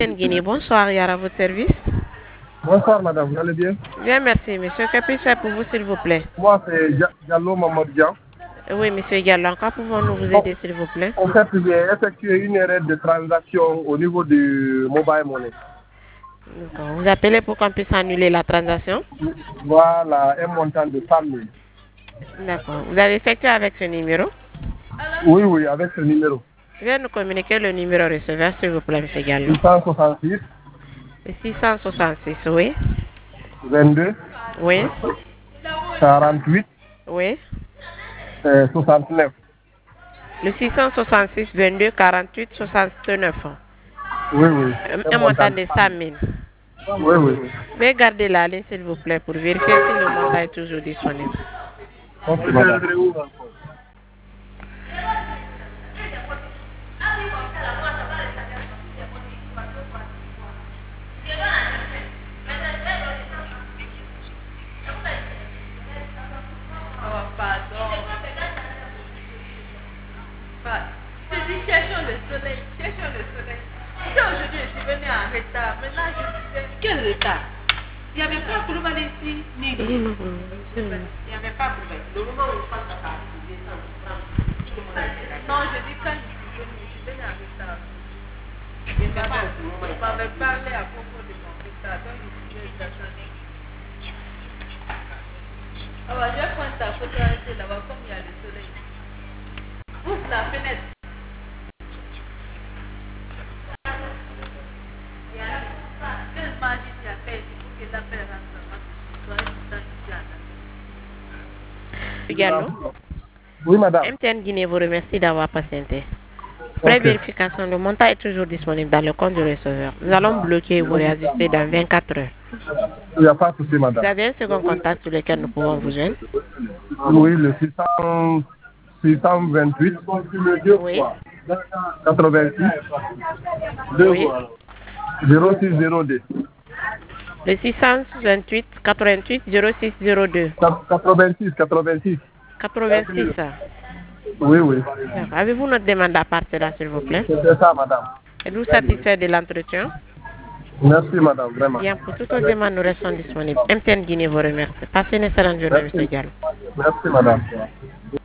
Guinée, bonsoir, Yara, à votre service. Bonsoir madame, vous allez bien? Bien, merci, monsieur. Que puis-je faire pour vous, s'il vous plaît? Moi c'est Diallo Mamadou Dia. Oui, monsieur Galland, quand pouvons-nous vous Bon, aider, s'il vous plaît? en fait, j'ai effectué une erreur de transaction au niveau du mobile money. D'accord. Vous appelez pour qu'on puisse annuler la transaction? Voilà, un montant de 100 000. D'accord. Vous avez effectué avec ce numéro? Oui, oui, avec ce numéro. Veuillez nous communiquer le numéro receveur, s'il vous plaît, monsieur Galland. 666 Le 666, oui. 22 Oui. 48 Oui. 69. Le 666 22 48 69. Oui, oui. Un montant de 100 000. Oui, oui. Veuillez garder la ligne, s'il vous plaît, pour vérifier si le montant est toujours disponible. Ok, madame. Cherchons le soleil, cherchons le soleil. Si aujourd'hui je suis venue en retard, maintenant je disais, quel retard? Il n'y avait pas Koulibaly ici, ni il n'y avait pas Koulibaly. Le moment où on passe à partir, non, je dis quand je suis venue en retard. Il m'avait parlé à propos de mon retard, donc je disais exactement. Alors, je vais prendre ta photo arrêtée là-bas, comme il y a le soleil. Ouvre la fenêtre. Gallo. Oui, madame. MTN Guinée vous remercie d'avoir patienté. Après vérification, le montant est toujours disponible dans le compte du receveur. Nous allons bloquer et vous réajuster dans 24 heures. Il n'y a pas de souci, Vous madame. avez un second contact sur lequel nous pouvons vous joindre? Oui, le 628 Oui. 86 Oui. 0602. Le 628 88 0602. 86. 86. Oui, oui. Avez-vous notre demande à part cela, s'il vous plaît? C'est ça, madame. Êtes-vous satisfait de l'entretien? Merci, madame, vraiment. Bien, pour toutes nos demandes, nous restons disponibles. MTN Guinée vous remercie. Passez une excellente journée, M. Diallo. Merci, madame.